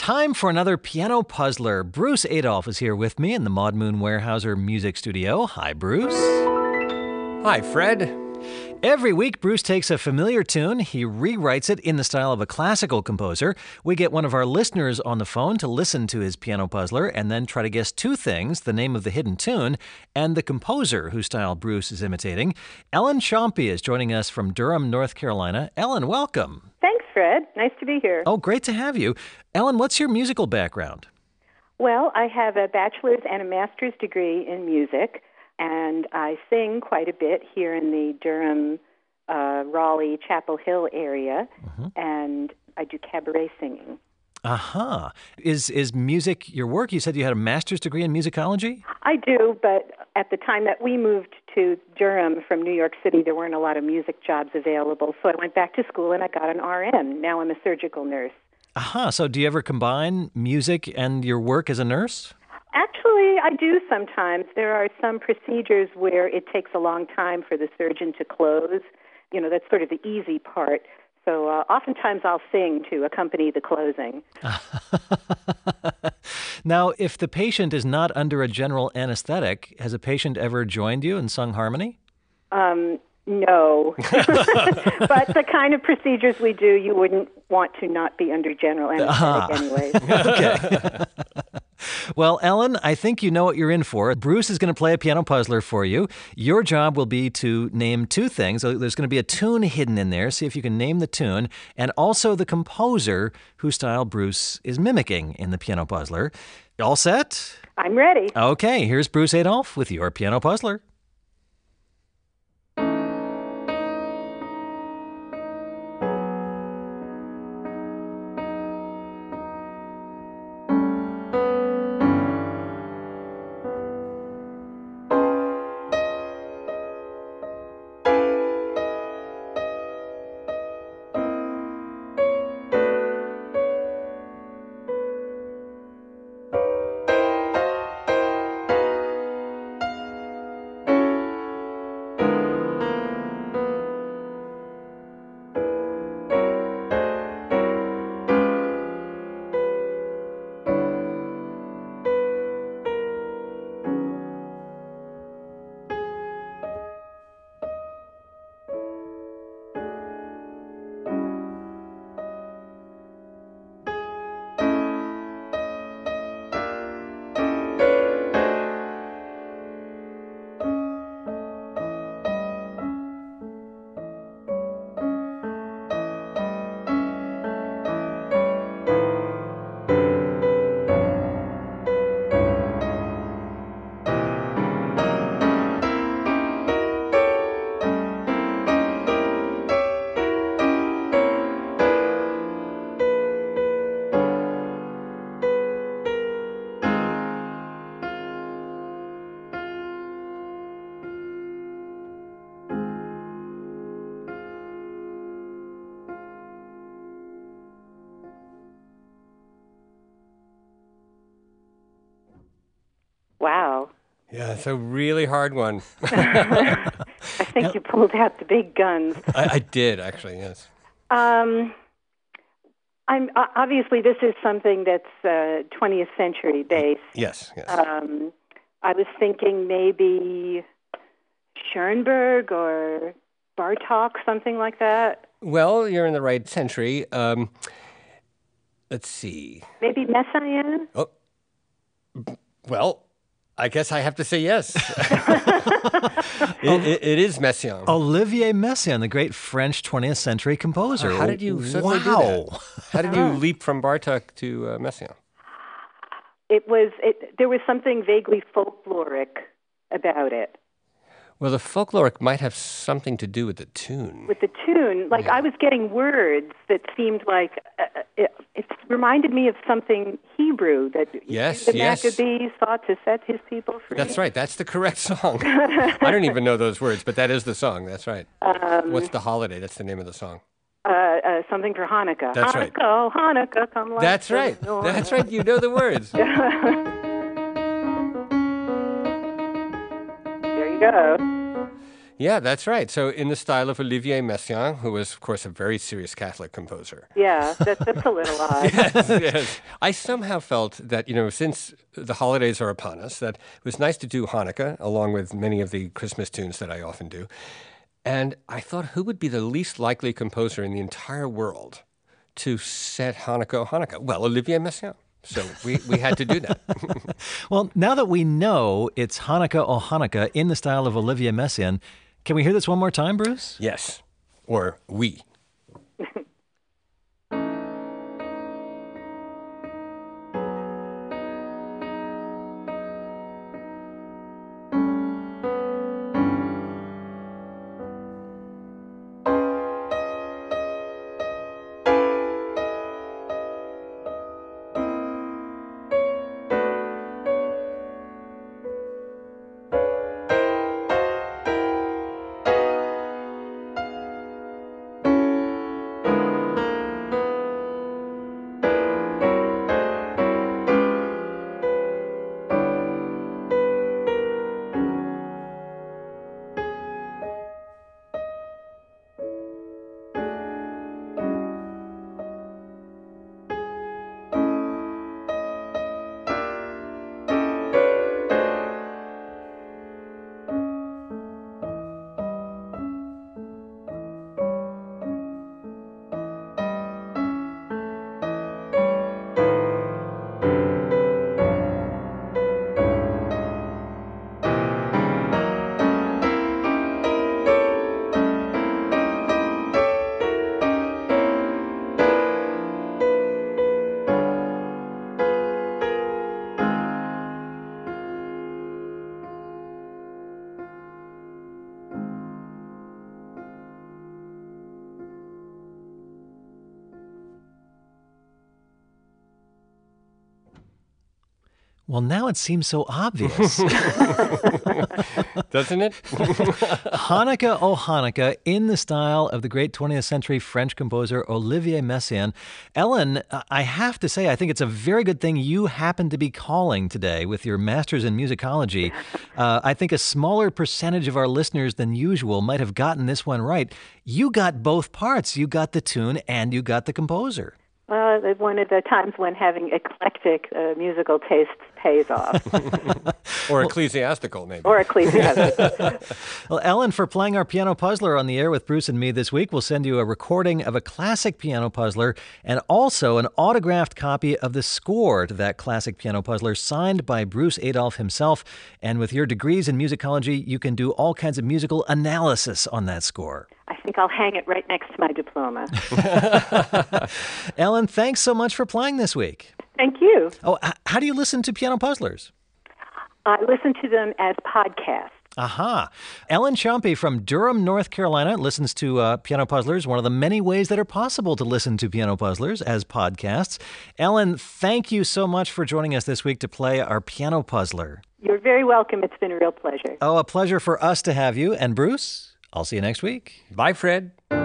Time for another piano puzzler. Bruce Adolph is here with me in the Maud Moon Weyerhaeuser Music Studio. Hi, Bruce. Hi, Fred. Every week, Bruce takes a familiar tune, he rewrites it in the style of a classical composer. We get one of our listeners on the phone to listen to his piano puzzler and then try to guess two things: the name of the hidden tune and the composer whose style Bruce is imitating. Ellen Chompy is joining us from Durham, North Carolina. Ellen, welcome. Thanks, Fred. Nice to be here. Oh, great to have you. Ellen, what's your musical background? Well, I have a bachelor's and a master's degree in music, and I sing quite a bit here in the Durham, Raleigh, Chapel Hill area, and I do cabaret singing. Aha. Is music your work? You said you had a master's degree in musicology? I do, but at the time that we moved to Durham from New York City, there weren't a lot of music jobs available, so I went back to school and I got an RN. Now I'm a surgical nurse. Aha. So do you ever combine music and your work as a nurse? Actually, I do sometimes. There are some procedures where it takes a long time for the surgeon to close. You know, that's sort of the easy part. So oftentimes I'll sing to accompany the closing. Now, if the patient is not under a general anesthetic, has a patient ever joined you and sung harmony? No. But the kind of procedures we do, you wouldn't want to not be under general anesthetic anyway. Okay. Well, Ellen, I think you know what you're in for. Bruce is going to play a piano puzzler for you. Your job will be to name two things. There's going to be a tune hidden in there. See if you can name the tune and also the composer whose style Bruce is mimicking in the piano puzzler. All set? I'm ready. Okay, here's Bruce Adolph with your piano puzzler. Wow. Yeah, it's a really hard one. I think you pulled out the big guns. I did, actually, yes. I'm obviously, this is something that's 20th century based. Yes. I was thinking maybe Schoenberg or Bartók, something like that. Well, you're in the right century. Let's see. Maybe Messiaen? Oh, well, I guess I have to say yes. It is Messiaen. Olivier Messiaen, the great French 20th century composer. How did you suddenly do that? How did you leap from Bartók to Messiaen? There was something vaguely folkloric about it. Well, the folkloric might have something to do with the tune. With the tune, I was getting words that seemed like it reminded me of something Hebrew that the Maccabees sought to set his people free. That's right. That's the correct song. I don't even know those words, but that is the song. That's right. What's the holiday? That's the name of the song. Something for Hanukkah. That's right. Hanukkah, come like That's right. That's right. You know the words. There you go. Yeah, that's right. So in the style of Olivier Messiaen, who was, of course, a very serious Catholic composer. Yeah, that's a little odd. Yes. I somehow felt that, since the holidays are upon us, that it was nice to do Hanukkah, along with many of the Christmas tunes that I often do. And I thought, who would be the least likely composer in the entire world to set Hanukkah, O Hanukkah? Well, Olivier Messiaen. So we had to do that. Well, now that we know it's Hanukkah, O Hanukkah in the style of Olivier Messiaen, can we hear this one more time, Bruce? Yes. Or we. Well, now it seems so obvious. Doesn't it? Hanukkah, O Hanukkah, in the style of the great 20th century French composer Olivier Messiaen. Ellen, I have to say, I think it's a very good thing you happen to be calling today with your master's in musicology. I think a smaller percentage of our listeners than usual might have gotten this one right. You got both parts. You got the tune and you got the composer. Well, one of the times when having eclectic musical tastes pays off. Or ecclesiastical, maybe. Or ecclesiastical. Well, Ellen, for playing our Piano Puzzler on the air with Bruce and me this week, we'll send you a recording of a classic Piano Puzzler and also an autographed copy of the score to that classic Piano Puzzler signed by Bruce Adolphe himself. And with your degrees in musicology, you can do all kinds of musical analysis on that score. I think I'll hang it right next to my diploma. Ellen, thanks so much for playing this week. Thank you. Oh, how do you listen to Piano Puzzlers? I listen to them as podcasts. Aha. Ellen Ciampi from Durham, North Carolina, listens to Piano Puzzlers, one of the many ways that are possible to listen to Piano Puzzlers as podcasts. Ellen, thank you so much for joining us this week to play our Piano Puzzler. You're very welcome. It's been a real pleasure. Oh, a pleasure for us to have you. And Bruce, I'll see you next week. Bye, Fred.